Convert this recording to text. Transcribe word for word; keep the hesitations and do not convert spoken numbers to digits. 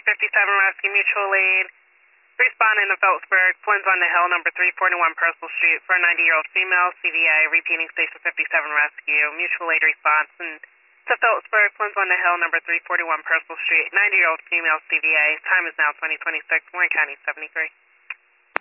fifty-seven Rescue Mutual Aid. Responding to Phillipsburg, Flynn's on the Hill, number three forty-one Purcell Street for a ninety-year-old female, C V A, repeating Station fifty-seven Rescue. Mutual Aid response. And to Phillipsburg, Flynn's on the Hill, number three forty-one Purcell Street, ninety-year-old female, C V A. Time is now twenty twenty-six, Warren County seventy-three.